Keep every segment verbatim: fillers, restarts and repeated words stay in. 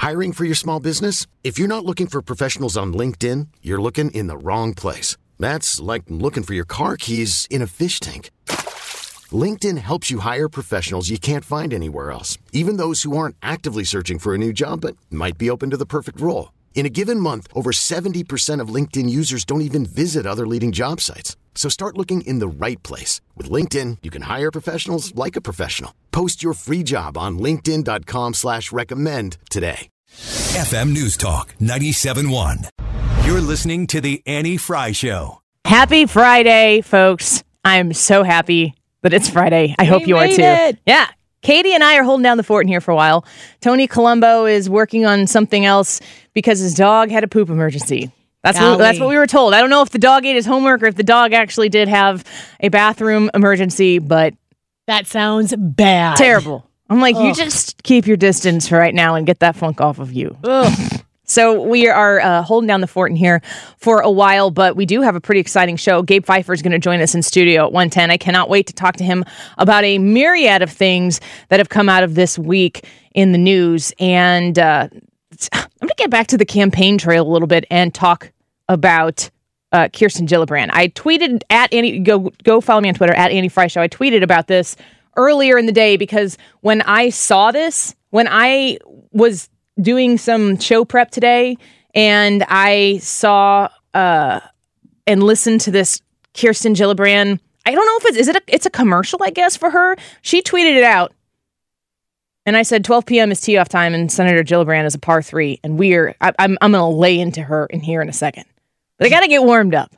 Hiring for your small business? If you're not looking for professionals on LinkedIn, you're looking in the wrong place. That's like looking for your car keys in a fish tank. LinkedIn helps you hire professionals you can't find anywhere else, even those who aren't actively searching for a new job but might be open to the perfect role. In a given month, over seventy percent of LinkedIn users don't even visit other leading job sites. So start looking in the right place. With LinkedIn, you can hire professionals like a professional. Post your free job on linkedin dot com slash recommend today. F M News Talk ninety-seven point one. You're listening to The Annie Frey Show. Happy Friday, folks. I'm so happy that it's Friday. I we hope you are too. It. Yeah. Katie and I are holding down the fort in here for a while. Tony Colombo is working on something else because his dog had a poop emergency. That's what, that's what we were told. I don't know if the dog ate his homework or if the dog actually did have a bathroom emergency, but... That sounds bad. Terrible. I'm like, Ugh. you just keep your distance for right now and get that funk off of you. Ugh. So we are uh, holding down the fort in here for a while, but we do have a pretty exciting show. Gabe Pfeiffer is going to join us in studio at one ten. I cannot wait to talk to him about a myriad of things that have come out of this week in the news. And uh, I'm going to get back to the campaign trail a little bit and talk about uh, Kirsten Gillibrand. I tweeted at Annie, go, go follow me on Twitter, at Annie Frey Show. I tweeted about this earlier in the day because when I saw this, when I was doing some show prep today, and I saw uh, and listened to this Kirsten Gillibrand. I don't know if it's is it a, it's a commercial, I guess, for her. She tweeted it out, and I said twelve p.m. is tee off time, and Senator Gillibrand is a par three, and we're I, I'm I'm gonna lay into her in here in a second, but I gotta get warmed up.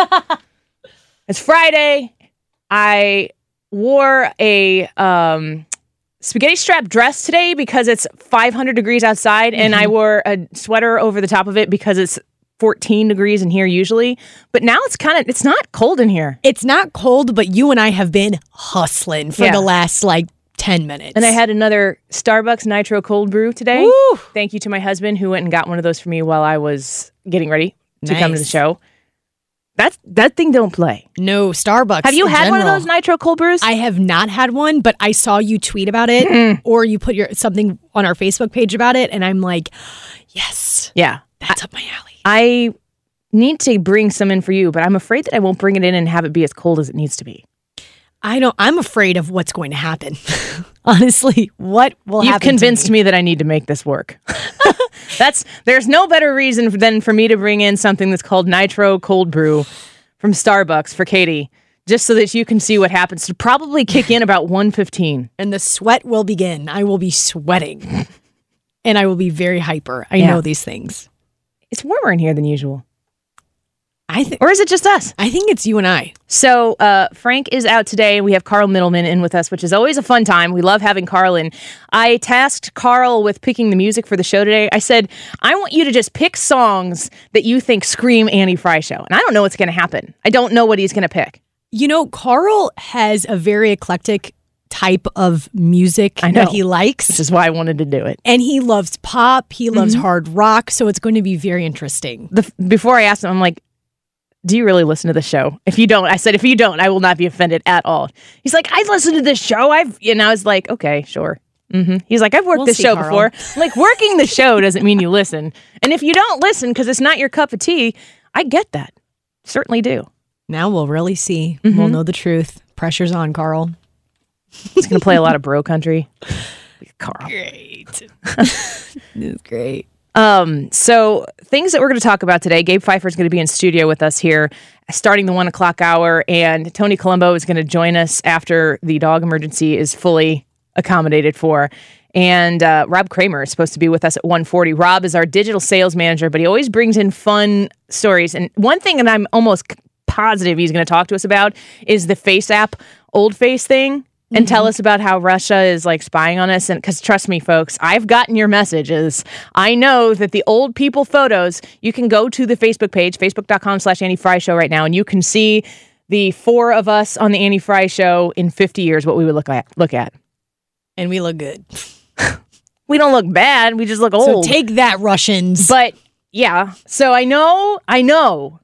It's Friday. I wore a um. spaghetti strap dress today because it's five hundred degrees outside, mm-hmm. and I wore a sweater over the top of it because it's fourteen degrees in here usually. But now it's kind of, it's not cold in here. It's not cold, but you and I have been hustling for yeah. the last like ten minutes. And I had another Starbucks Nitro Cold Brew today. Woo! Thank you to my husband who went and got one of those for me while I was getting ready to nice. come to the show. That that thing don't play. No, Starbucks. Have you had general. one of those Nitro Cold Brews? I have not had one, but I saw you tweet about it, mm. or you put your something on our Facebook page about it, and I'm like, yes, yeah, that's I, up my alley. I need to bring some in for you, but I'm afraid that I won't bring it in and have it be as cold as it needs to be. I don't. I'm afraid of what's going to happen. Honestly, what will You've happen? You've convinced to me? me that I need to make this work. That's there's no better reason than for me to bring in something that's called Nitro Cold Brew from Starbucks for Katie, just so that you can see what happens. To probably kick in about one fifteen, and the sweat will begin. I will be sweating, and I will be very hyper. I yeah. know these things. It's warmer in here than usual. I think, or is it just us? I think it's you and I. So uh, Frank is out today. We have Carl Middleman in with us, which is always a fun time. We love having Carl in. I tasked Carl with picking the music for the show today. I said, I want you to just pick songs that you think scream Annie Frey Show. And I don't know what's going to happen. I don't know what he's going to pick. You know, Carl has a very eclectic type of music I know, that he likes. Which is why I wanted to do it. And he loves pop. He loves mm-hmm. hard rock. So it's going to be very interesting. The, before I asked him, I'm like, do you really listen to the show? If you don't, I said, if you don't, I will not be offended at all. He's like, I listen to this show. I've, and I was like, okay, sure. Mm-hmm. He's like, I've worked we'll this see, show Carl. before. Like, working the show doesn't mean you listen. And if you don't listen because it's not your cup of tea, I get that. Certainly do. Now we'll really see. Mm-hmm. We'll know the truth. Pressure's on, Carl. He's going to play a lot of bro country. Carl. Great. This is great. Um, so things that we're going to talk about today, Gabe Pfeiffer is going to be in studio with us here starting the one o'clock hour, and Tony Colombo is going to join us after the dog emergency is fully accommodated for. And uh, Rob Kramer is supposed to be with us at one forty. Rob is our digital sales manager, but he always brings in fun stories. And one thing that I'm almost positive he's going to talk to us about is the Face app old face thing. And tell us about how Russia is like spying on us. And because trust me, folks, I've gotten your messages. I know that the old people photos, you can go to the Facebook page, facebook.com slash Annie Frey Show right now, and you can see the four of us on the Annie Frey Show in fifty years, what we would look at. Look at. And we look good. We don't look bad. We just look old. So take that, Russians. But yeah, so I know, I know.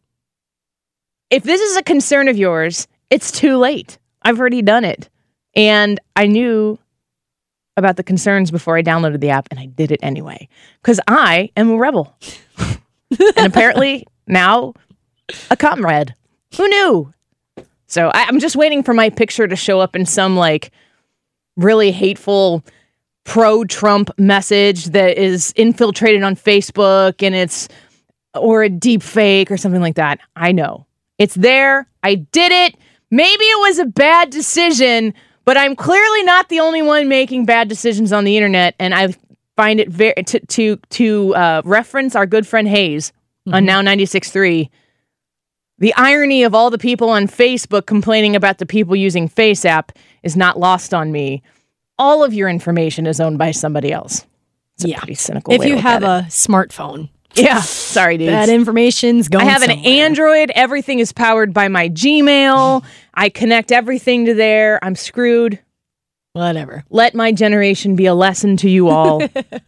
If this is a concern of yours, it's too late. I've already done it. And I knew about the concerns before I downloaded the app, and I did it anyway because I am a rebel. And apparently now a comrade. Who knew? So I, I'm just waiting for my picture to show up in some like really hateful pro-Trump message that is infiltrated on Facebook and it's or a deep fake or something like that. I know. It's there. I did it. Maybe it was a bad decision, but I'm clearly not the only one making bad decisions on the internet, and I find it very to to to uh, reference our good friend Hayes mm-hmm. on Now ninety-six point three. The irony of all the people on Facebook complaining about the people using FaceApp is not lost on me. All of your information is owned by somebody else. It's a yeah. pretty cynical if way to you look have at a it. smartphone. Yeah, sorry, dude. That information's going I have somewhere. an Android. Everything is powered by my Gmail. I connect everything to there. I'm screwed. Whatever. Let my generation be a lesson to you all.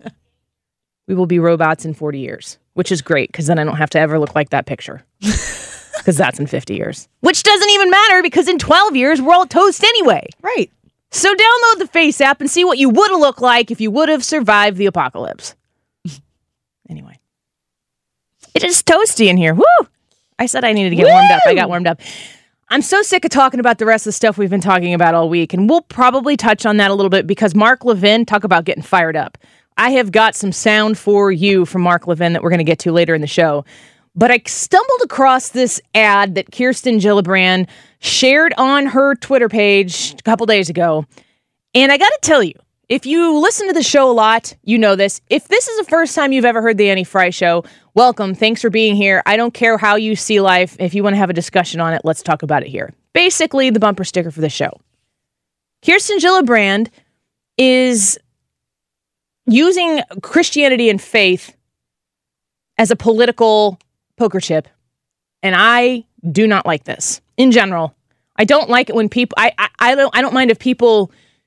We will be robots in forty years, which is great because then I don't have to ever look like that picture. Because that's in fifty years. Which doesn't even matter because in twelve years, we're all toast anyway. Right. So download the Face app and see what you would have looked like if you would have survived the apocalypse. Anyway. It is toasty in here. Woo! I said I needed to get Woo! warmed up. I got warmed up. I'm so sick of talking about the rest of the stuff we've been talking about all week, and we'll probably touch on that a little bit because Mark Levin, talk about getting fired up. I have got some sound for you from Mark Levin that we're going to get to later in the show. But I stumbled across this ad that Kirsten Gillibrand shared on her Twitter page a couple days ago. And I got to tell you, if you listen to the show a lot, you know this. If this is the first time you've ever heard the Annie Fry Show, welcome. Thanks for being here. I don't care how you see life. If you want to have a discussion on it, let's talk about it here. Basically, the bumper sticker for the show. Kirsten Gillibrand is using Christianity and faith as a political poker chip, and I do not like this. In general, I don't like it when people. I I, I don't. I don't mind if people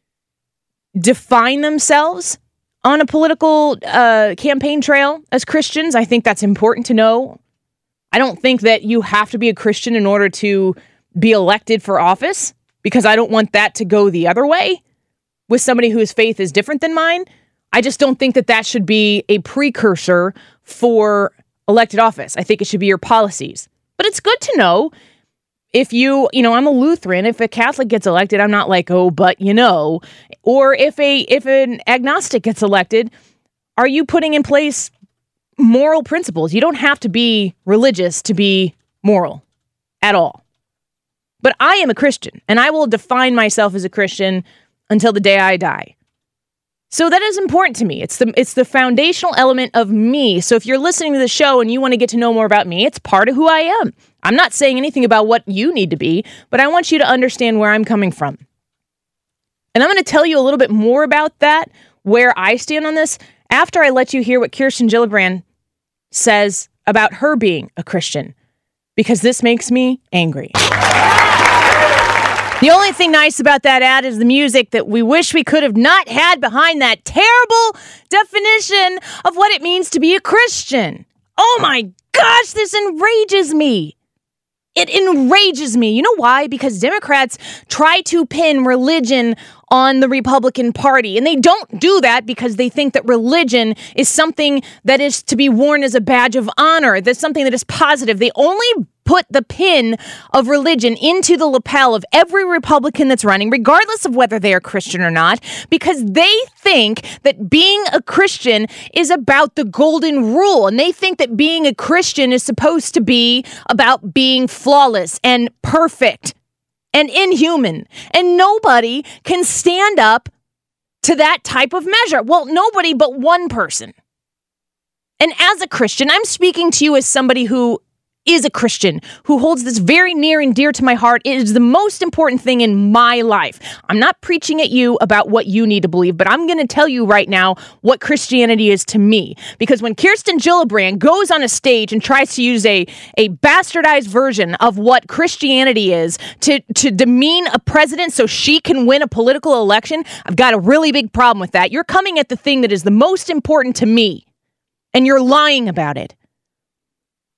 define themselves on a political uh, campaign trail as Christians. I think that's important to know. I don't think that you have to be a Christian in order to be elected for office, because I don't want that to go the other way with somebody whose faith is different than mine. I just don't think that that should be a precursor for elected office. I think it should be your policies. But it's good to know if you, you know, I'm a Lutheran. If a Catholic gets elected, I'm not like, oh, but you know, or if a if an agnostic gets elected, are you putting in place moral principles? You don't have to be religious to be moral at all. But I am a Christian, and I will define myself as a Christian until the day I die. So that is important to me. It's the it's the foundational element of me. So if you're listening to the show and you want to get to know more about me, it's part of who I am. I'm not saying anything about what you need to be, but I want you to understand where I'm coming from. And I'm going to tell you a little bit more about that, where I stand on this, after I let you hear what Kirsten Gillibrand says about her being a Christian, because this makes me angry. The only thing nice about that ad is the music that we wish we could have not had behind that terrible definition of what it means to be a Christian. Oh my gosh, this enrages me. It enrages me. You know why? Because Democrats try to pin religion on the Republican Party. And they don't do that because they think that religion is something that is to be worn as a badge of honor. That's something that is positive. They only put the pin of religion into the lapel of every Republican that's running, regardless of whether they are Christian or not, because they think that being a Christian is about the golden rule. And they think that being a Christian is supposed to be about being flawless and perfect and inhuman. And nobody can stand up to that type of measure. Well, nobody but one person. And as a Christian, I'm speaking to you as somebody who is a Christian, who holds this very near and dear to my heart. It is the most important thing in my life. I'm not preaching at you about what you need to believe, but I'm going to tell you right now what Christianity is to me. Because when Kirsten Gillibrand goes on a stage and tries to use a, a bastardized version of what Christianity is to, to demean a president so she can win a political election, I've got a really big problem with that. You're coming at the thing that is the most important to me, and you're lying about it.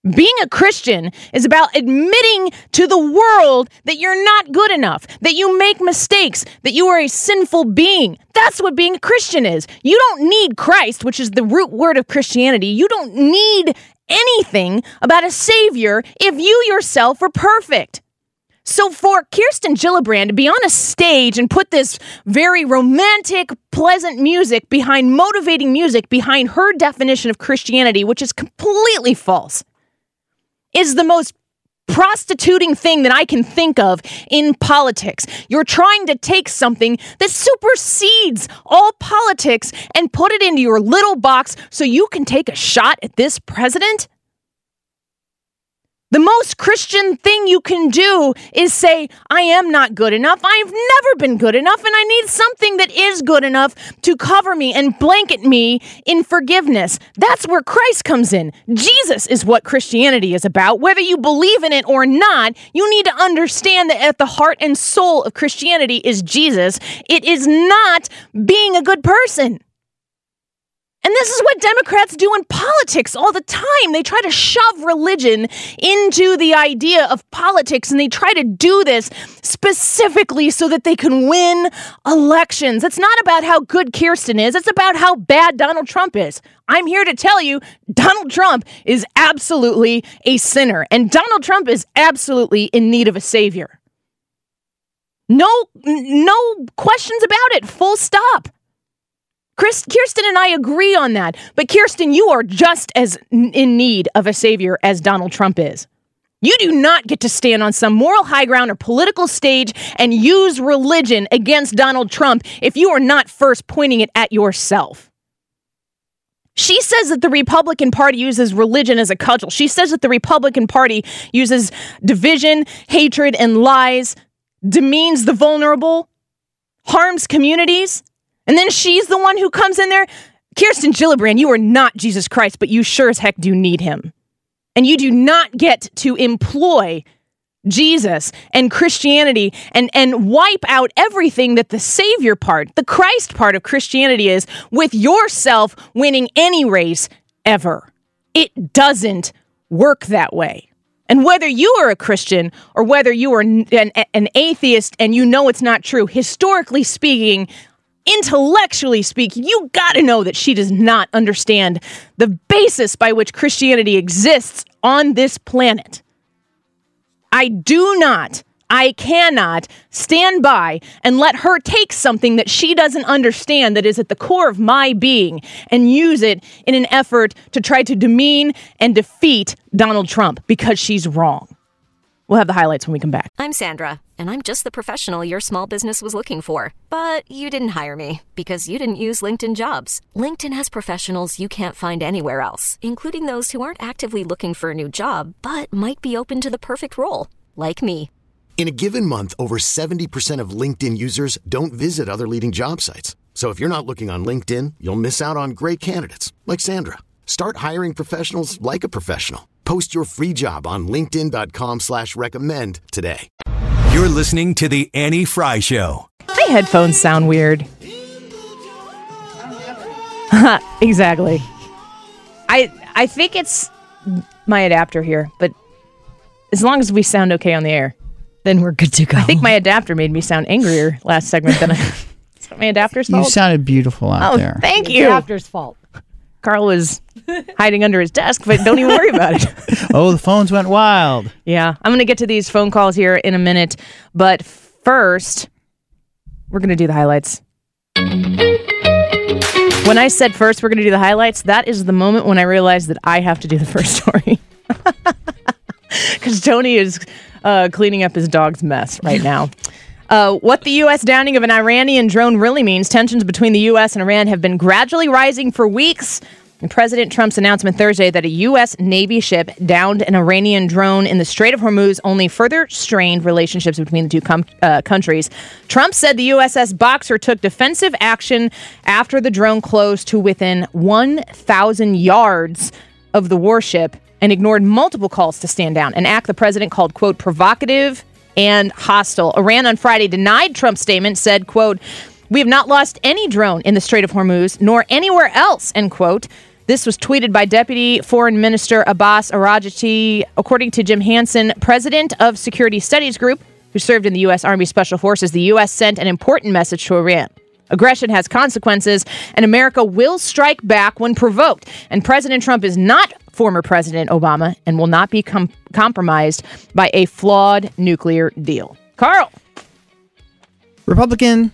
Being a Christian is about admitting to the world that you're not good enough, that you make mistakes, that you are a sinful being. That's what being a Christian is. You don't need Christ, which is the root word of Christianity. You don't need anything about a savior if you yourself are perfect. So for Kirsten Gillibrand to be on a stage and put this very romantic, pleasant music behind motivating music behind her definition of Christianity, which is completely false, is the most prostituting thing that I can think of in politics. You're trying to take something that supersedes all politics and put it into your little box so you can take a shot at this president? The most Christian thing you can do is say, I am not good enough. I've never been good enough, and I need something that is good enough to cover me and blanket me in forgiveness. That's where Christ comes in. Jesus is what Christianity is about. Whether you believe in it or not, you need to understand that at the heart and soul of Christianity is Jesus. It is not being a good person. And this is what Democrats do in politics all the time. They try to shove religion into the idea of politics, and they try to do this specifically so that they can win elections. It's not about how good Kirsten is. It's about how bad Donald Trump is. I'm here to tell you, Donald Trump is absolutely a sinner, and Donald Trump is absolutely in need of a savior. No, no questions about it. Full stop. Chris, Kirsten and I agree on that. But Kirsten, you are just as in need of a savior as Donald Trump is. You do not get to stand on some moral high ground or political stage and use religion against Donald Trump if you are not first pointing it at yourself. She says that the Republican Party uses religion as a cudgel. She says that the Republican Party uses division, hatred, and lies, demeans the vulnerable, harms communities. And then she's the one who comes in there. Kirsten Gillibrand, you are not Jesus Christ, but you sure as heck do need him. And you do not get to employ Jesus and Christianity and, and wipe out everything that the Savior part, the Christ part of Christianity is, with yourself winning any race ever. It doesn't work that way. And whether you are a Christian or whether you are an, an atheist and you know it's not true, historically speaking, intellectually speaking, you got to know that she does not understand the basis by which Christianity exists on this planet. I do not, I cannot stand by and let her take something that she doesn't understand that is at the core of my being and use it in an effort to try to demean and defeat Donald Trump because she's wrong. We'll have the highlights when we come back. I'm Sandra, and I'm just the professional your small business was looking for. But you didn't hire me because you didn't use LinkedIn Jobs. LinkedIn has professionals you can't find anywhere else, including those who aren't actively looking for a new job, but might be open to the perfect role, like me. In a given month, over seventy percent of LinkedIn users don't visit other leading job sites. So if you're not looking on LinkedIn, you'll miss out on great candidates like Sandra. Start hiring professionals like a professional. Post your free job on linkedin.com slash recommend today. You're listening to The Annie Fry Show. My headphones sound weird. Exactly. I I think it's my adapter here, but as long as we sound okay on the air, then we're good to go. I think my adapter made me sound angrier last segment than I... Is that my adapter's fault? You sounded beautiful out oh, there. Thank the you. adapter's fault. Carl was hiding under his desk, but don't even worry about it. Oh, the phones went wild. Yeah, I'm going to get to these phone calls here in a minute. But first, we're going to do the highlights. When I said first we're going to do the highlights, that is the moment when I realized that I have to do the first story. Because Tony is uh, cleaning up his dog's mess right now. Uh, what the U S downing of an Iranian drone really means, tensions between the U S and Iran have been gradually rising for weeks. And President Trump's announcement Thursday that a U S Navy ship downed an Iranian drone in the Strait of Hormuz only further strained relationships between the two com- uh, countries. Trump said the U S S Boxer took defensive action after the drone closed to within one thousand yards of the warship and ignored multiple calls to stand down, an act the president called, quote, provocative and hostile. Iran on Friday denied Trump's statement, said, quote, we have not lost any drone in the Strait of Hormuz, nor anywhere else, end quote. This was tweeted by Deputy Foreign Minister Abbas Arajati. According to Jim Hansen, president of Security Studies Group, who served in the U S. Army Special Forces, the U S sent an important message to Iran. Aggression has consequences, and America will strike back when provoked. And President Trump is not former President Obama and will not be com- compromised by a flawed nuclear deal. Carl. Republican.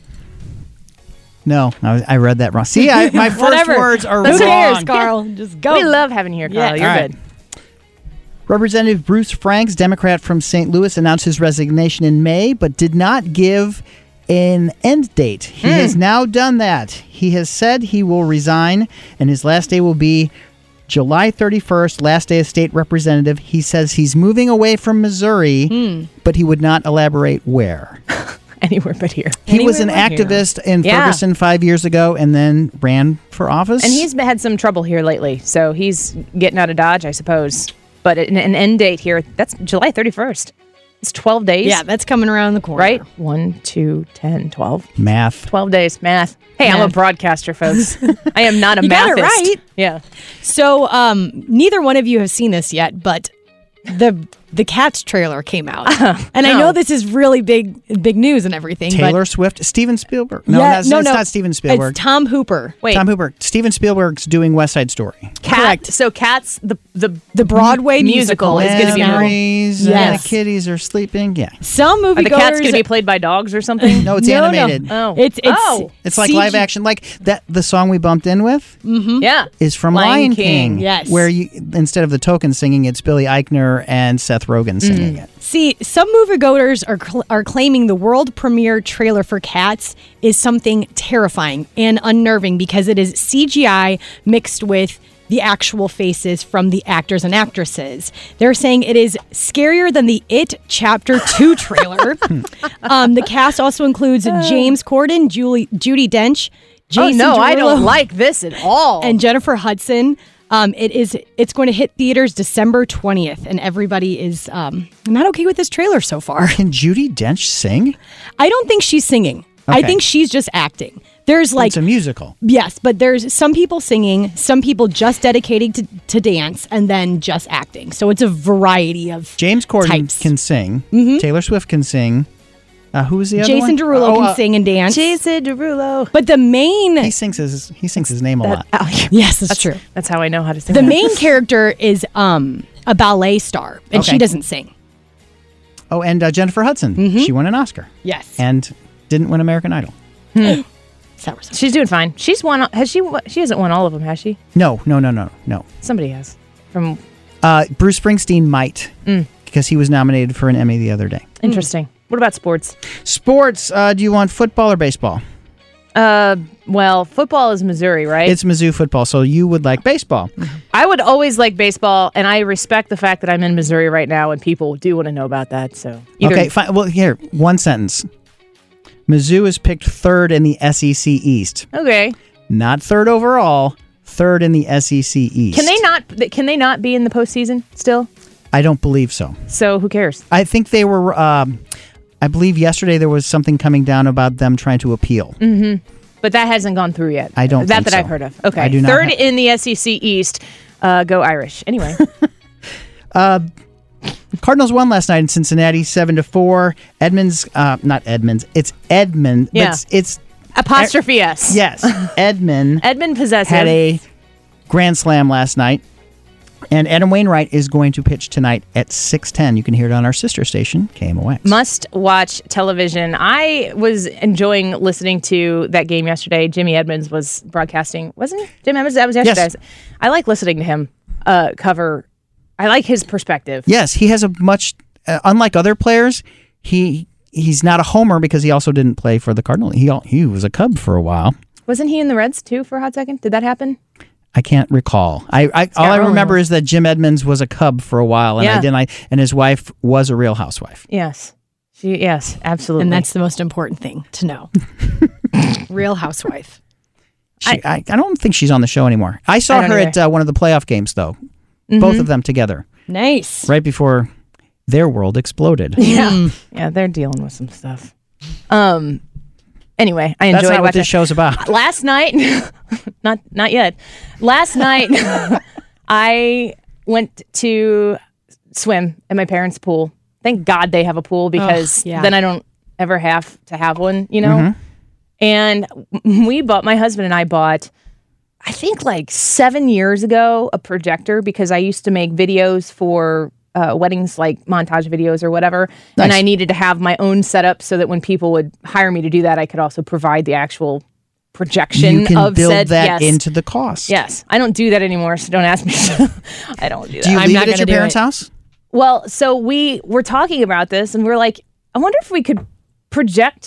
No, I, I read that wrong. See, I, my first Whatever. words are Who wrong. cares, Carl? Just go. We love having you here, Carl. Yeah. You're All right. good. Representative Bruce Franks, Democrat from Saint Louis, announced his resignation in May, but did not give an end date. He Mm. has now done that. He has said he will resign, and his last day will be July thirty-first, last day as state representative. He says he's moving away from Missouri, Hmm. but he would not elaborate where. Anywhere but here. He was an Anywhere but here. activist in Yeah. Ferguson five years ago and then ran for office. And he's had some trouble here lately, so he's getting out of Dodge, I suppose. But an, an end date here, that's July thirty-first. It's twelve days. Yeah, that's coming around the corner. Right? one, two, ten, twelve. Math. twelve days. Math. Hey, I'm a Math. broadcaster, folks. I am not a You got it mathist. right. Yeah. So, um, neither one of you have seen this yet, but the the Cats trailer came out, and I no. know this is really big big news and everything. Taylor but Swift, Steven Spielberg. No, yeah, that's, no, it's no, not Steven Spielberg. It's Tom Hooper. Wait. Tom Hooper. Steven Spielberg's doing West Side Story. Cat, Correct. So Cats, the the The Broadway musical, musical is going to be now- Memories, Yes. and the kitties are sleeping. Yeah. Some movie Are the cats going to be played by dogs or something? No, it's no, animated. Oh. It's it's Oh. It's like C G live action. Like that. The song we bumped in with Yeah. is from Lion Lion, King. King. Yes. Where you instead of the token singing, it's Billy Eichner and Seth Rogen singing it. See, some moviegoers are cl- are claiming the world premiere trailer for Cats is something terrifying and unnerving because it is C G I mixed with the actual faces from the actors and actresses. They're saying it is scarier than the It Chapter two trailer. um, the cast also includes James Corden, Julie, Judi Dench, Jason oh, no, I don't Derulo, like this at all. and Jennifer Hudson. Um, it is. It's going to hit theaters December twentieth, and everybody is um, not okay with this trailer so far. Can Judi Dench sing? I don't think she's singing. I Okay. think she's just acting. There's like It's a musical. yes, but there's some people singing, some people just dedicating to, to dance, and then just acting. So it's a variety of James Corden types. can sing. Mm-hmm. Taylor Swift can sing. Uh, who is the other Jason one? Derulo Oh, can uh, sing and dance. Jason Derulo. But the main He sings his he sings his name a lot. Oh, yeah. yes, that's, true. That's how I know how to sing The that. main character is um a ballet star, and Okay. she doesn't sing. Oh, and uh, Jennifer Hudson. Mm-hmm. She won an Oscar Yes, and didn't win American Idol. Sour sauce. She's doing fine. She's won. Has she? won- She hasn't won all of them, has she? No, no, no, no, no. Somebody has. From Uh, Bruce Springsteen might Mm. because he was nominated for an Emmy the other day. interesting. What about sports? Sports. Uh, do you want football or baseball? Uh, well, football is Missouri, right? It's Mizzou football, so you would like baseball. I would always like baseball, and I respect the fact that I'm in Missouri right now, and people do want to know about that. So, either, Okay, fine. Well, here, one sentence. Mizzou is picked third in the S E C East. okay. Not third overall, third in the S E C East. Can they not? Can they not be in the postseason still? I don't believe so. So who cares? I think they were, um, I believe yesterday there was something coming down about them trying to appeal. Mm-hmm. But that hasn't gone through yet. I don't That think that so. I've heard of. Okay. I do not Third ha- in the S E C East. Uh, go Irish. Anyway. Cardinals won last night in Cincinnati, seven to four. Edmonds, uh, not Edmonds, it's Edmund. but Yeah. It's, it's Apostrophe S. yes, Edmund Edmund Possessive. had a grand slam last night. And Adam Wainwright is going to pitch tonight at six ten. You can hear it on our sister station, K M O X. Must watch television. I was enjoying listening to that game yesterday. Jimmy Edmonds was broadcasting, wasn't he? Jim Edmonds, that was yesterday. Yes. I like listening to him uh, cover. I like his perspective. Yes, he has a much, uh, unlike other players, he he's not a homer because he also didn't play for the Cardinals. He al- he was a Cub for a while. Wasn't he in the Reds too for a hot second? Did that happen? I can't recall. I, I all I Rowling remember was- is that Jim Edmonds was a Cub for a while, and Yeah. I didn't. I, and his wife was a Real Housewife. Yes. She. Yes, absolutely. And that's the most important thing to know. Real housewife. She, I, I don't think she's on the show anymore. I saw I don't her either. at uh, one of the playoff games, though. Mm-hmm. Both of them together, Nice. right before their world exploded. yeah. Yeah, they're dealing with some stuff. Um. anyway, I enjoyed That's not what watching this show's about. Last night, not not yet. Last night, I went to swim at my parents' pool. Thank God they have a pool because Ugh, yeah. then I don't ever have to have one, you know? Mm-hmm. And we bought, my husband and I bought, I think like seven years ago, a projector because I used to make videos for uh, weddings, like montage videos or whatever. Nice. And I needed to have my own setup so that when people would hire me to do that, I could also provide the actual projection You can of build said, that yes. into the cost. Yes. I don't do that anymore, so don't ask me. I don't do that. Do you I'm leave not it at your gonna do parents' it. house? Well, so we were talking about this and we're like, I wonder if we could project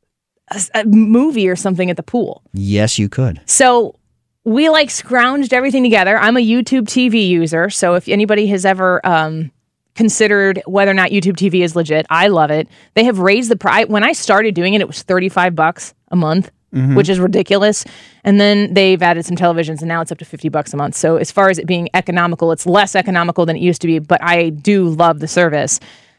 a, a movie or something at the pool. Yes, you could. So we like scrounged everything together. I'm a YouTube T V user. So if anybody has ever um, considered whether or not YouTube T V is legit, I love it. They have raised the price. When I started doing it, it was thirty-five bucks a month, Mm-hmm. which is ridiculous. And then they've added some televisions and now it's up to fifty bucks a month. So as far as it being economical, it's less economical than it used to be, but I do love the service.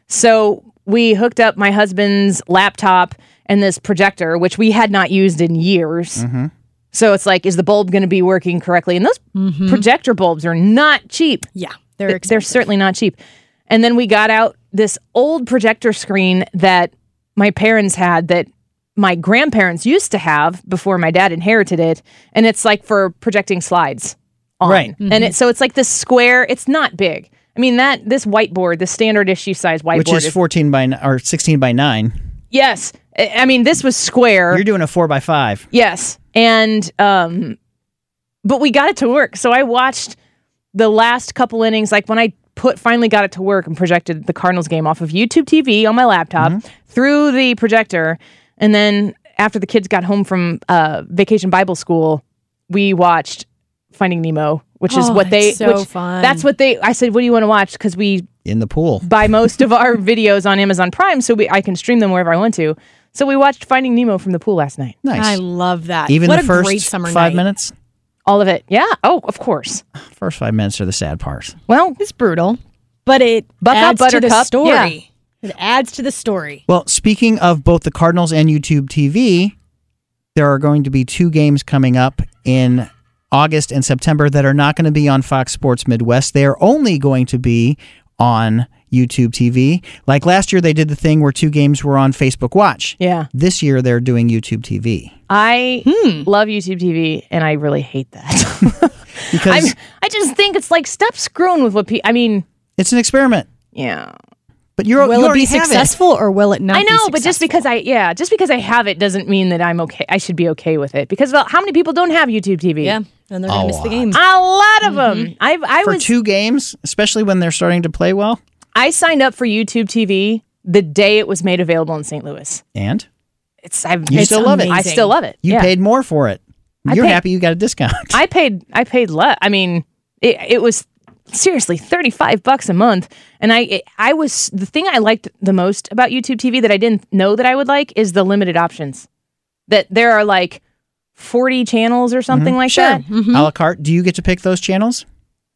So we hooked up my husband's laptop and this projector, which we had not used in years. Mm-hmm. So it's like, is the bulb going to be working correctly? And those Mm-hmm. projector bulbs are not cheap. Yeah, they're Th- expensive. They're certainly not cheap. And then we got out this old projector screen that my parents had that my grandparents used to have before my dad inherited it. And it's like for projecting slides on. Right. Mm-hmm. And it, so it's like this square, it's not big. I mean, that this whiteboard, the standard issue size whiteboard. Which is fourteen by n- or sixteen by nine. Yes. I I mean, this was square. You're doing a four by five. Yes. And, um, but we got it to work. So I watched the last couple innings, like when I put, finally got it to work and projected the Cardinals game off of YouTube T V on my laptop Mm-hmm. through the projector. And then after the kids got home from uh, Vacation Bible School, we watched Finding Nemo, which is Oh, what they, it's so which, fun. that's what they, I said, what do you want to watch? Because we In the pool. buy most of our videos on Amazon Prime, so we, I can stream them wherever I want to. So we watched Finding Nemo from the pool last night. Nice. I love that. Even what the a first great summer five night. minutes? All of it. Yeah. Oh, of course. First five minutes are the sad part. Well, It's brutal, but it Buck up, adds to the Buttercup. story. Yeah. It adds to the story. Well, speaking of both the Cardinals and YouTube T V, there are going to be two games coming up in August and September that are not going to be on Fox Sports Midwest. They are only going to be on YouTube T V. Like last year, they did the thing where two games were on Facebook Watch. yeah. This year, they're doing YouTube T V. I Hmm. love YouTube T V, and I really hate that. Because I'm, I just think it's like, stop screwing with what people, I mean, it's an experiment. yeah. But you're, Will you it already be have successful or will it not? I know, be but just successful? because I, yeah, just because I have it doesn't mean that I'm okay. I should be okay with it. Because, well, how many people don't have YouTube T V? yeah, and they're gonna A miss the lot. games. A lot of them. I, I For was, two games, especially when they're starting to play well. I signed up for YouTube T V the day it was made available in Saint Louis. And It's, I've, You it's still love it. I still love it. you yeah. paid more for it. I You're paid- happy you got a discount. I paid I paid less. I mean, it, it was seriously thirty-five bucks a month. And I it, I was the thing I liked the most about YouTube T V that I didn't know that I would like is the limited options. That there are like forty channels or something like Sure. that. Mhm. A la carte. Do you get to pick those channels?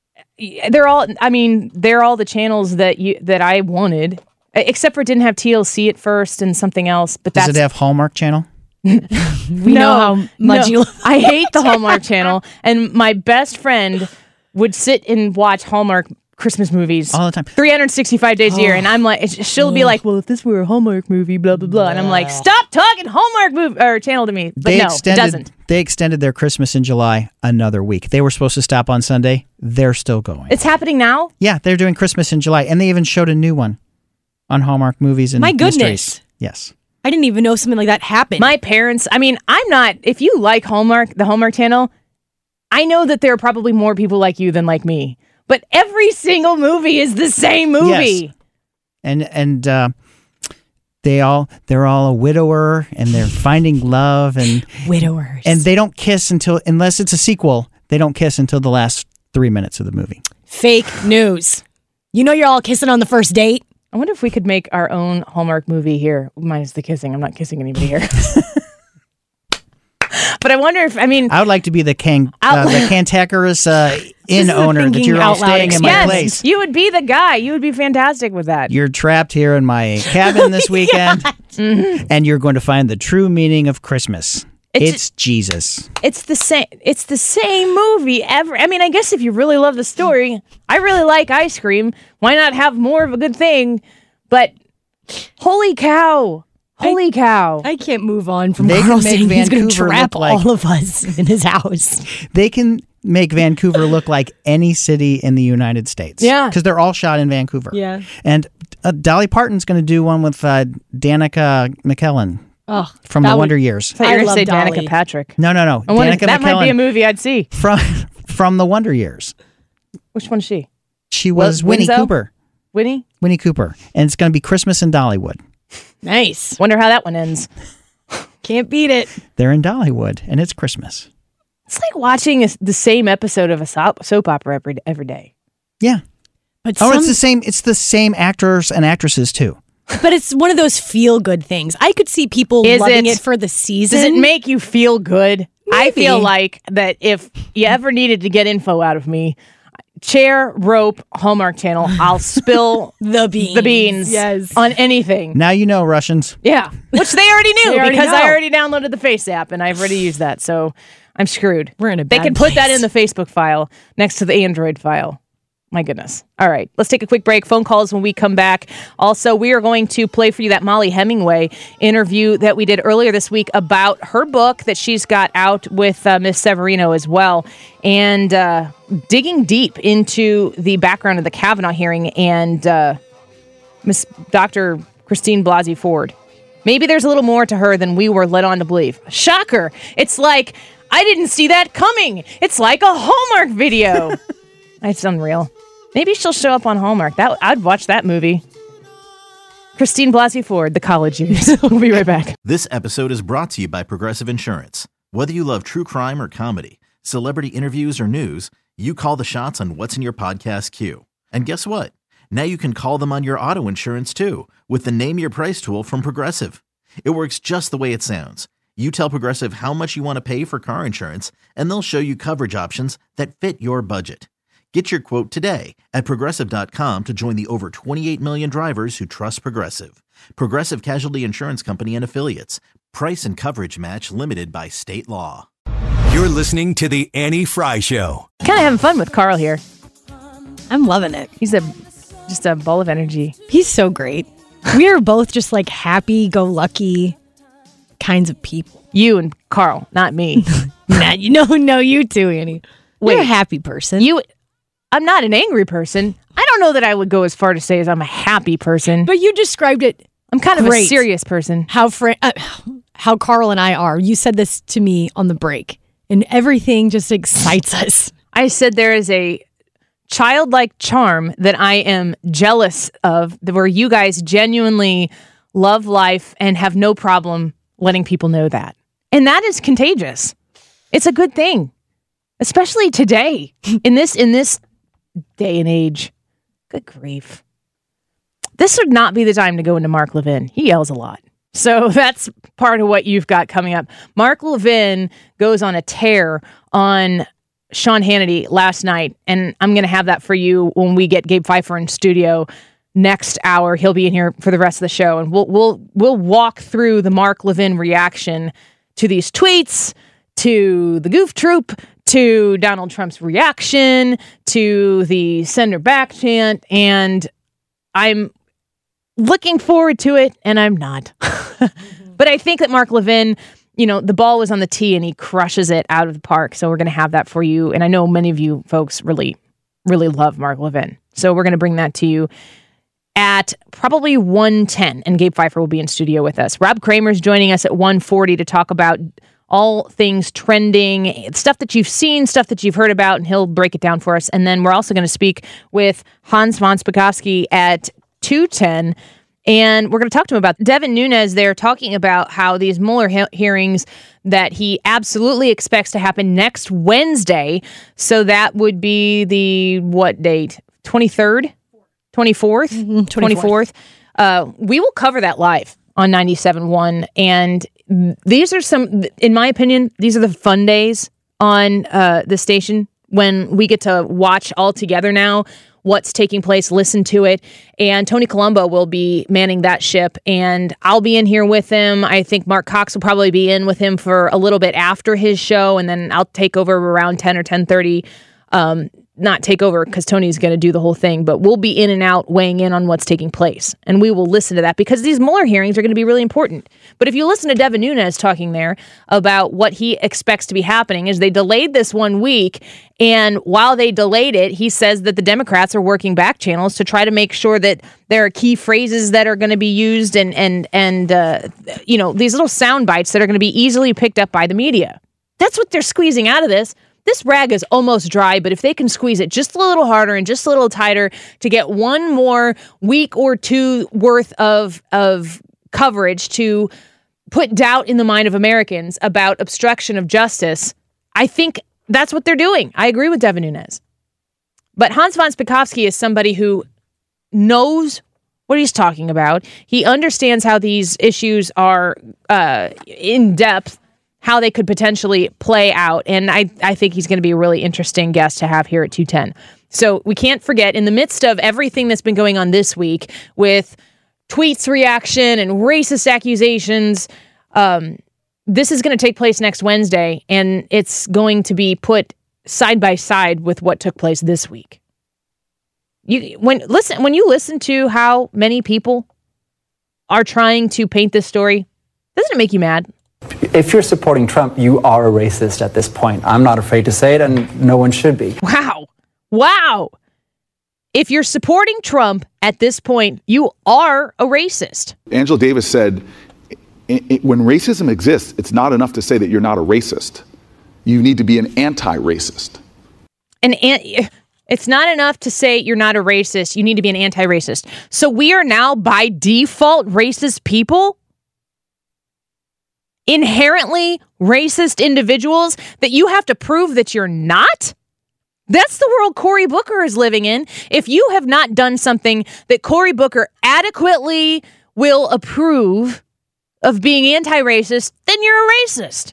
They're all I mean, they're all the channels that you that I wanted. Except for it didn't have T L C at first and something else, but Does that's it have Hallmark Channel? We know how much no. you. I hate the Hallmark Channel, and my best friend would sit and watch Hallmark Christmas movies All the time. three hundred sixty-five days a year, and I'm like, she'll be like, "Well, if this were a Hallmark movie, blah blah blah," and I'm like, "Stop talking Hallmark movie or channel to me." But They no, extended, it doesn't. They extended their Christmas in July another week. They were supposed to stop on Sunday. They're still going. It's happening now. yeah, they're doing Christmas in July, and they even showed a new one on Hallmark movies and My goodness. mysteries. Yes. I didn't even know something like that happened. My parents. I mean, I'm not. If you like Hallmark, the Hallmark Channel, I know that there are probably more people like you than like me. But every single movie is the same movie. Yes. And and uh, they all they're all a widower and they're finding love and Widowers. and they don't kiss until unless it's a sequel. They don't kiss until the last three minutes of the movie. Fake news. You know you're all kissing on the first date. I wonder if we could make our own Hallmark movie here, minus the kissing. I'm not kissing anybody here. But I wonder if, I mean, I would like to be the can Out- uh, the cantankerous uh, inn is a owner that thinking you're all out loud staying in my yes, place. you would be the guy. You would be fantastic with that. You're trapped here in my cabin this weekend, and you're going to find the true meaning of Christmas. It's- It's, Jesus. It's the same. It's the same movie ever. I mean, I guess if you really love the story, I really like ice cream. Why not have more of a good thing? But holy cow! Holy cow! I can't move on from They Carl can make saying he's going to Vancouver trap look like- all of us in his house. They can make Vancouver look like any city in the United States. Yeah. Because they're all shot in Vancouver. Yeah. And uh, Dolly Parton's going to do one with uh, Danica McKellen Oh, from that The would- Wonder Years. I thought you were I going to love say Dolly. Danica Patrick. No, no, no. I wonder, Danica that might be a McKellen movie I'd see. from, from The Wonder Years. Which one's she? She was Winnie Winzo? Cooper. Winnie? Winnie Cooper. And it's going to be Christmas in Dollywood. Nice. Wonder how that one ends. Can't beat it. They're in Dollywood, and it's Christmas. It's like watching a, the same episode of a soap, soap opera every every day. Yeah. But Oh, some, it's the same. It's the same actors and actresses too. but it's one of those feel good things. I could see people Is loving it? it? for the season. Does it make you feel good? I Maybe. feel like that if you ever needed to get info out of me, chair, rope, Hallmark Channel, I'll spill the beans? the beans Yes. on anything. Now you know, Russians. Yeah, which they already knew They already because I know. already downloaded the Face app and I've already used that. So I'm screwed. We're in a They bad can put that place. in the Facebook file next to the Android file. My goodness. All right, let's take a quick break. Phone calls when we come back. Also, we are going to play for you that Molly Hemingway interview that we did earlier this week about her book that she's got out with uh, Miss Severino as well. And uh, digging deep into the background of the Kavanaugh hearing and uh, Miss Doctor Christine Blasey Ford. Maybe there's a little more to her than we were led on to believe. Shocker. It's like, I didn't see that coming. It's like a Hallmark video. It's unreal. Maybe she'll show up on Hallmark. That I'd watch that movie. Christine Blasey Ford, The College Years. We'll be right back. This episode is brought to you by Progressive Insurance. Whether you love true crime or comedy, celebrity interviews or news, you call the shots on what's in your podcast queue. And guess what? Now you can call them on your auto insurance too with the Name Your Price tool from Progressive. It works just the way it sounds. You tell Progressive how much you want to pay for car insurance, and they'll show you coverage options that fit your budget. Get your quote today at Progressive dot com to join the over twenty-eight million drivers who trust Progressive. Progressive Casualty Insurance Company and Affiliates. Price and coverage match limited by state law. You're listening to The Annie Fry Show. Kind of having fun with Carl here. I'm loving it. He's a just a ball of energy. He's so great. We are both just like happy-go-lucky kinds of people. You and Carl, not me. Nah, you know, no, you too, Annie. You're a Wait. happy person. You, I'm not an angry person. I don't know that I would go as far to say as I'm a happy person. but you described it I'm kind of a great. serious person. how fr- uh, how Carl and I are. You said this to me on the break, and everything just excites us. I said there is a childlike charm that I am jealous of, that where you guys genuinely love life and have no problem letting people know that. And that is contagious. It's a good thing, especially today in this in this day and age. Good grief. This would not be the time to go into Mark Levin. He yells a lot. So that's part of what you've got coming up. Mark Levin goes on a tear on Sean Hannity last night, and I'm going to have that for you when we get Gabe Pfeiffer in studio next hour. He'll be in here for the rest of the show, and we'll we'll we'll walk through the Mark Levin reaction to these tweets, to the Goof Troop, to Donald Trump's reaction, to the send her back chant, and I'm looking forward to it, and I'm not. But I think that Mark Levin, you know, the ball was on the tee and he crushes it out of the park. So we're going to have that for you. And I know many of you folks really, really love Mark Levin. So we're going to bring that to you at probably one ten. And Gabe Pfeiffer will be in studio with us. Rob Kramer's joining us at one forty to talk about all things trending, stuff that you've seen, stuff that you've heard about, and he'll break it down for us. And then we're also going to speak with Hans von Spakovsky at two ten. And we're going to talk to him about Devin Nunes. They're talking about how these Mueller he- hearings that he absolutely expects to happen next Wednesday. So that would be the, what date? twenty-third? twenty-fourth? Mm-hmm, twenty-fourth. Uh, we will cover that live on ninety-seven point one. And these are some, in my opinion, these are the fun days on uh, the station when we get to watch all together now what's taking place, listen to it. And Tony Colombo will be manning that ship, and I'll be in here with him. I think Mark Cox will probably be in with him for a little bit after his show, and then I'll take over around ten or ten thirty. Um, not take over because Tony's going to do the whole thing, but we'll be in and out weighing in on what's taking place. And we will listen to that because these Mueller hearings are going to be really important. But if you listen to Devin Nunes talking there about what he expects to be happening is they delayed this one week. And while they delayed it, he says that the Democrats are working back channels to try to make sure that there are key phrases that are going to be used and, and, and uh, you know, these little sound bites that are going to be easily picked up by the media. That's what they're squeezing out of this. This rag is almost dry, but if they can squeeze it just a little harder and just a little tighter to get one more week or two worth of of coverage to put doubt in the mind of Americans about obstruction of justice, I think that's what they're doing. I agree with Devin Nunes. But Hans von Spakovsky is somebody who knows what he's talking about. He understands how these issues are uh, in depth, how they could potentially play out. And I, I think he's going to be a really interesting guest to have here at two ten. So we can't forget, in the midst of everything that's been going on this week with tweets reaction and racist accusations, um, this is going to take place next Wednesday, and it's going to be put side by side with what took place this week. You when listen when you listen to how many people are trying to paint this story, doesn't it make you mad? If you're supporting Trump, you are a racist at this point. I'm not afraid to say it, and no one should be. Wow. Wow. If you're supporting Trump at this point, you are a racist. Angela Davis said, I- I- when racism exists, it's not enough to say that you're not a racist. You need to be an anti-racist. An an- It's not enough to say you're not a racist. You need to be an anti-racist. So we are now, by default, racist people? Inherently racist individuals that you have to prove that you're not? That's the world Cory Booker is living in. If you have not done something that Cory Booker adequately will approve of being anti-racist, then you're a racist.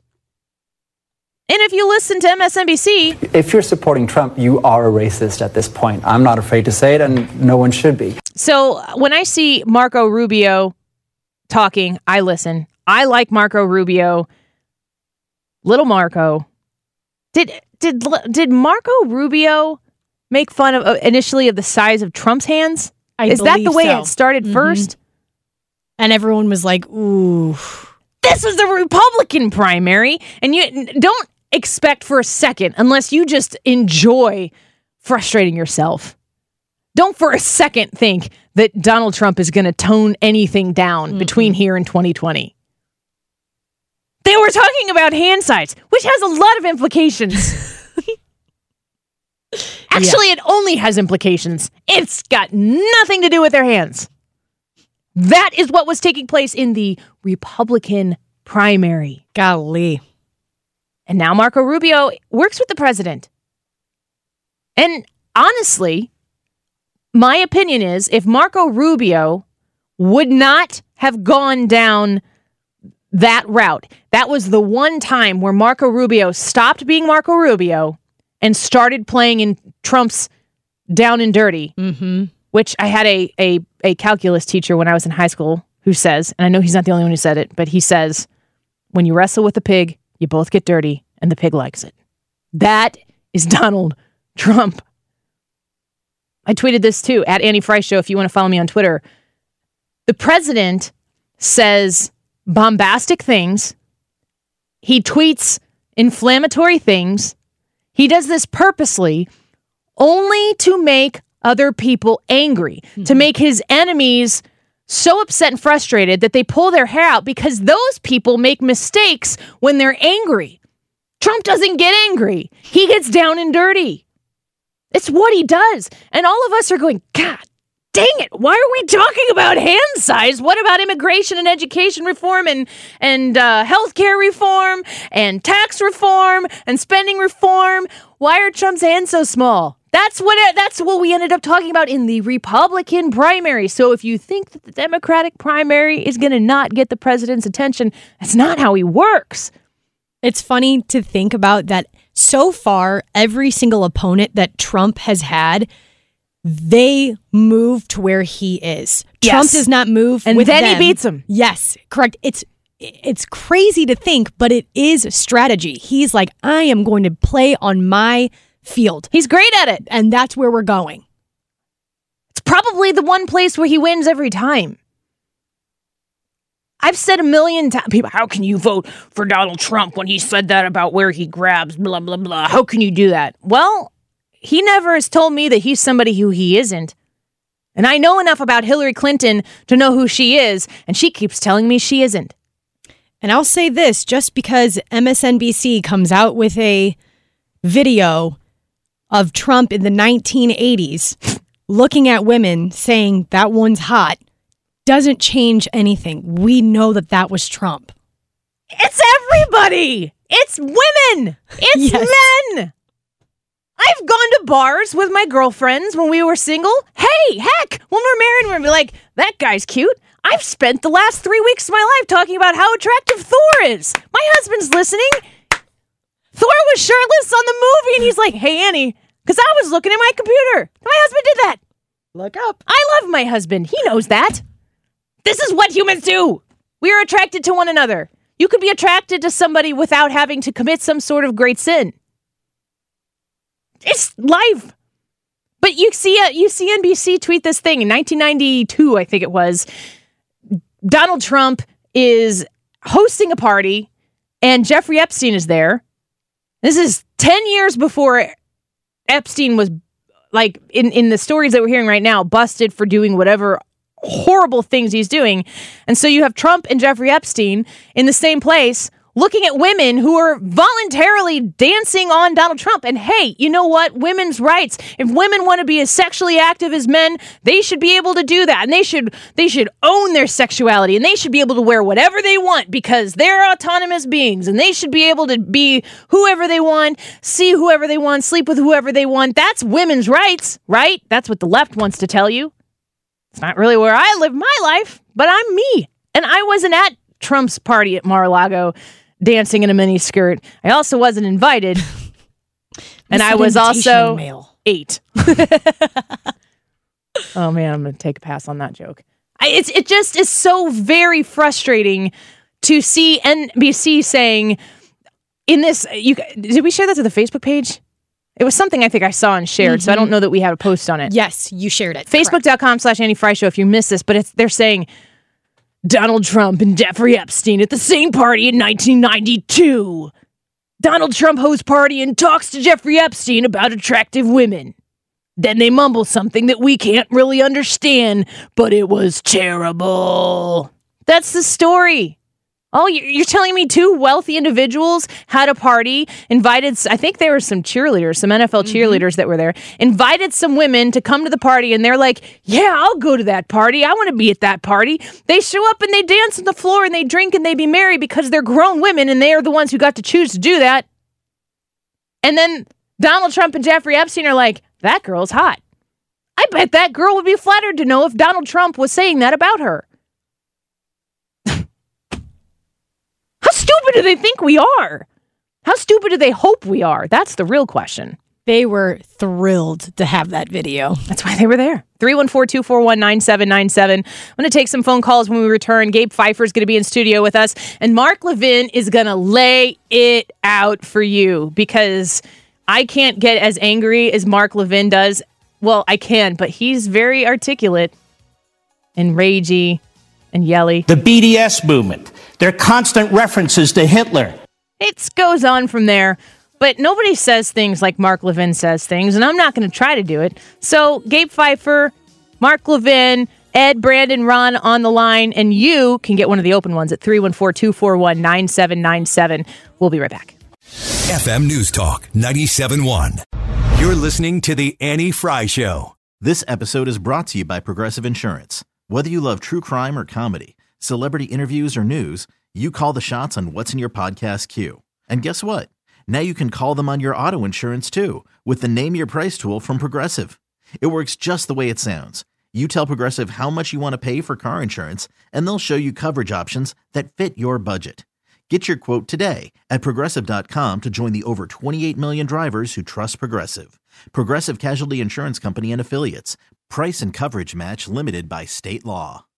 And if you listen to M S N B C... If you're supporting Trump, you are a racist at this point. I'm not afraid to say it, and no one should be. So when I see Marco Rubio talking, I listen. I like Marco Rubio. Little Marco. Did did did Marco Rubio make fun of uh, initially of the size of Trump's hands? I Is that the way so. it started mm-hmm. first? And everyone was like, ooh. This was the Republican primary. And you don't expect for a second, unless you just enjoy frustrating yourself. Don't for a second think that Donald Trump is going to tone anything down mm-hmm. between here and twenty twenty. They were talking about hand size, which has a lot of implications. Actually, yeah. It only has implications. It's got nothing to do with their hands. That is what was taking place in the Republican primary. Golly. And now Marco Rubio works with the president. And honestly, my opinion is if Marco Rubio would not have gone down that route, that was the one time where Marco Rubio stopped being Marco Rubio and started playing in Trump's down and dirty, mm-hmm. which I had a, a, a calculus teacher when I was in high school who says, and I know he's not the only one who said it, but he says, when you wrestle with a pig, you both get dirty and the pig likes it. That is Donald Trump. I tweeted this too, at Annie Frey Show, if you want to follow me on Twitter. The president says bombastic things. He tweets inflammatory things. He does this purposely only to make other people angry, mm-hmm. to make his enemies so upset and frustrated that they pull their hair out because those people make mistakes when they're angry. Trump doesn't get angry. He gets down and dirty. It's what he does. And all of us are going, God dang it, why are we talking about hand size? What about immigration and education reform and, and uh, healthcare reform and tax reform and spending reform? Why are Trump's hands so small? That's what it, that's what we ended up talking about in the Republican primary. So if you think that the Democratic primary is going to not get the president's attention, that's not how he works. It's funny to think about that. So far, every single opponent that Trump has had, they move to where he is. Yes. Trump does not move and with then them. he beats him. Yes, correct. It's it's crazy to think, but it is strategy. He's like, I am going to play on my field. He's great at it. And that's where we're going. It's probably the one place where he wins every time. I've said a million times, people, how can you vote for Donald Trump when he said that about where he grabs, blah, blah, blah. How can you do that? Well, he never has told me that he's somebody who he isn't. And I know enough about Hillary Clinton to know who she is, and she keeps telling me she isn't. And I'll say this, just because M S N B C comes out with a video of Trump in the nineteen eighties looking at women saying that one's hot doesn't change anything. We know that that was Trump. It's everybody. It's women. It's Yes. men. I've gone to bars with my girlfriends when we were single. Hey, heck, when we're married, we're gonna be like, that guy's cute. I've spent the last three weeks of my life talking about how attractive Thor is. My husband's listening. Thor was shirtless on the movie, and he's like, hey, Annie, because I was looking at my computer. My husband did that. Look up. I love my husband. He knows that. This is what humans do. We are attracted to one another. You could be attracted to somebody without having to commit some sort of great sin. It's life. But you see, uh, you see N B C tweet this thing in nineteen ninety-two, I think it was. Donald Trump is hosting a party, and Jeffrey Epstein is there. This is ten years before Epstein was, like, in, in the stories that we're hearing right now, busted for doing whatever horrible things he's doing. And so you have Trump and Jeffrey Epstein in the same place looking at women who are voluntarily dancing on Donald Trump. And hey, you know what? Women's rights. If women want to be as sexually active as men, they should be able to do that. And they should they should own their sexuality. And they should be able to wear whatever they want because they're autonomous beings. And they should be able to be whoever they want, see whoever they want, sleep with whoever they want. That's women's rights, right? That's what the left wants to tell you. It's not really where I live my life, but I'm me. And I wasn't at Trump's party at Mar-a-Lago dancing in a mini skirt. I also wasn't invited. And I was also mail. eight. Oh man, I'm going to take a pass on that joke. I, it's it just is so very frustrating to see N B C saying in this, you did we share that to the Facebook page? It was something I think I saw and shared, mm-hmm. so I don't know that we had a post on it. Yes, you shared it. Facebook.com slash Annie Fry Show if you missed this, but it's they're saying Donald Trump and Jeffrey Epstein at the same party in nineteen ninety-two. Donald Trump hosts party and talks to Jeffrey Epstein about attractive women. Then they mumble something that we can't really understand, but it was terrible. That's the story. Oh, you're telling me two wealthy individuals had a party, invited, I think there were some cheerleaders, some N F L cheerleaders mm-hmm. that were there, invited some women to come to the party, and they're like, yeah, I'll go to that party. I want to be at that party. They show up and they dance on the floor and they drink and they be merry because they're grown women and they are the ones who got to choose to do that. And then Donald Trump and Jeffrey Epstein are like, that girl's hot. I bet that girl would be flattered to know if Donald Trump was saying that about her. How stupid do they think we are? How stupid do they hope we are? That's the real question. They were thrilled to have that video. That's why they were there. three one four, two four one, nine seven nine seven. I'm going to take some phone calls when we return. Gabe Pfeiffer is going to be in studio with us. And Mark Levin is going to lay it out for you because I can't get as angry as Mark Levin does. Well, I can, but he's very articulate and ragey and yelly. The B D S movement. Their constant references to Hitler. It goes on from there, but nobody says things like Mark Levin says things, and I'm not going to try to do it. So, Gabe Pfeiffer, Mark Levin, Ed, Brandon, Ron on the line, and you can get one of the open ones at three one four, two four one, nine seven nine seven. We'll be right back. F M News Talk ninety-seven point one. You're listening to The Annie Fry Show. This episode is brought to you by Progressive Insurance. Whether you love true crime or comedy, celebrity interviews or news, you call the shots on what's in your podcast queue. And guess what? Now you can call them on your auto insurance too with the Name Your Price tool from Progressive. It works just the way it sounds. You tell Progressive how much you want to pay for car insurance, and they'll show you coverage options that fit your budget. Get your quote today at Progressive dot com to join the over twenty-eight million drivers who trust Progressive. Progressive Casualty Insurance Company and Affiliates. Price and coverage match limited by state law.